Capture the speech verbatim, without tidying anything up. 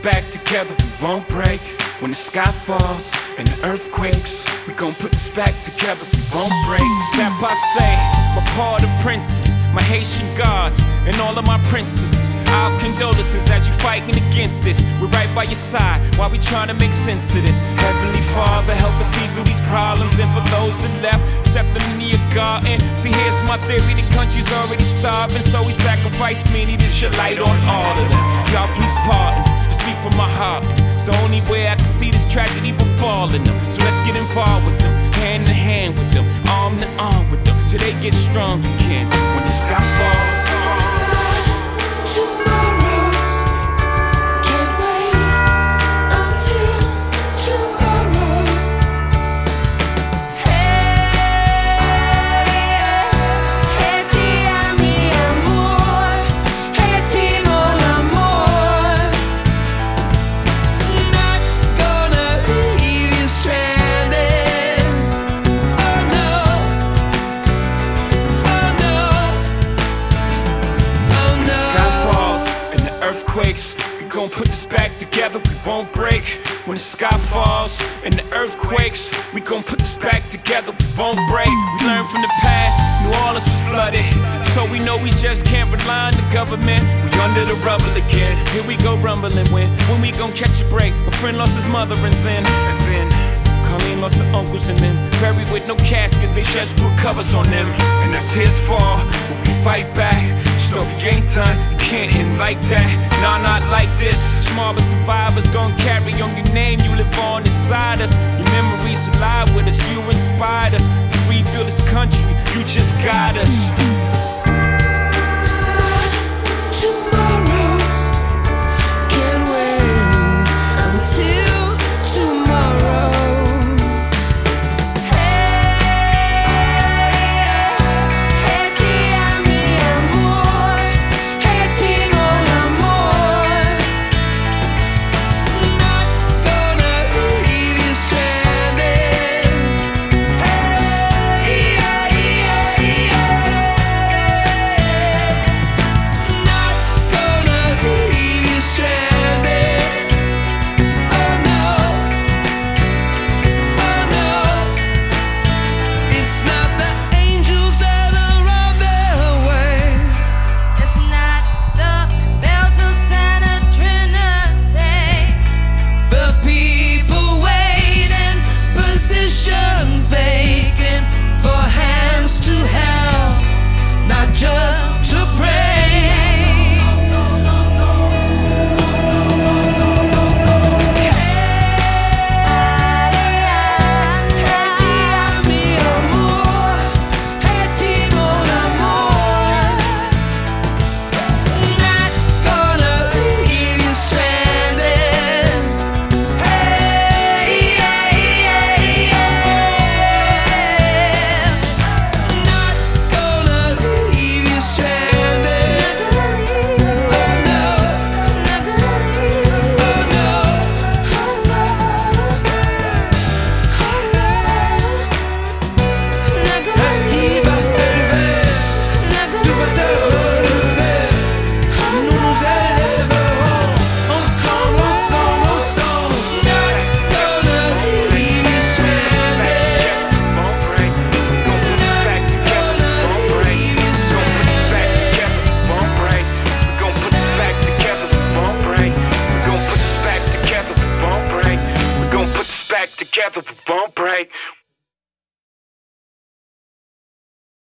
back together, we won't break. When the sky falls and the earth quakes, we gon' put this back together, we won't break. Except I say, my part of princes, my Haitian gods, and all of my princesses, our condolences as you fighting against this. We're right by your side while we trying to make sense of this. Heavenly Father, help us see through these problems. And for those that left, accept them in your garden. See, here's my theory, the country's already starving, so we sacrifice many, this shit light on all of them. Y'all please pardon, I speak from my heart. It's the only way I can see this tragedy befalling them. So let's get involved with them, hand in hand with them, arm to arm with them, till they get strong again. When the sky falls, tomorrow, can't wait until tomorrow. Hey, hey, ti a mi amor, hey, ti mon amor. Not gonna leave you stranded. Oh no, oh no, oh no. sky falls and the earth quakes, we gon' put this back together, we won't break. When the sky falls and the earth quakes, we gon' put this back together, we won't break. We learned from the past, New Orleans was flooded, so we know we just can't rely on the government. We under the rubble again, here we go rumbling. When, when we gon' catch a break? A friend lost his mother and then, and then Colleen lost her uncles and then buried with no caskets, they just put covers on them. And our tears fall, but we fight back. Story ain't done, you can't end like that. Nah, not like this. Smaller survivors gon' carry on your name, you live on inside us. Your memories alive with us, you inspired us to rebuild this country, you just got us. Tomorrow, can't wait until tomorrow. Hey, hey, ti a mi amor, hey, ti mon amor. Not gonna leave you stranded. Hey, yeah, yeah, yeah. Not gonna leave you stranded. Oh no, oh no. It's not the angels that are on their way. It's not the bells of Santa Trinity. The people waiting, positions vacant, for hands to help, not just to pray. Hey, ti a mi amor, hey, ti mon amor. Not gonna leave you stranded. Hey, yeah, yeah, yeah. Not gonna leave you stranded. Oh no, not gonna leave. Oh no, oh no, oh no. Not gonna leave. Va s'élever, Not tout va gonna te relever. Nous nous élèverons ensemble, ensemble, ensemble. Not gonna leave you stranded. Won't break. We gon' put this back together, we won't break. We gon' put this back together, we won't break. We gon' put this back together, we won't break. We gon' put this back together, we won't break. We gon' put this back together, we won't break.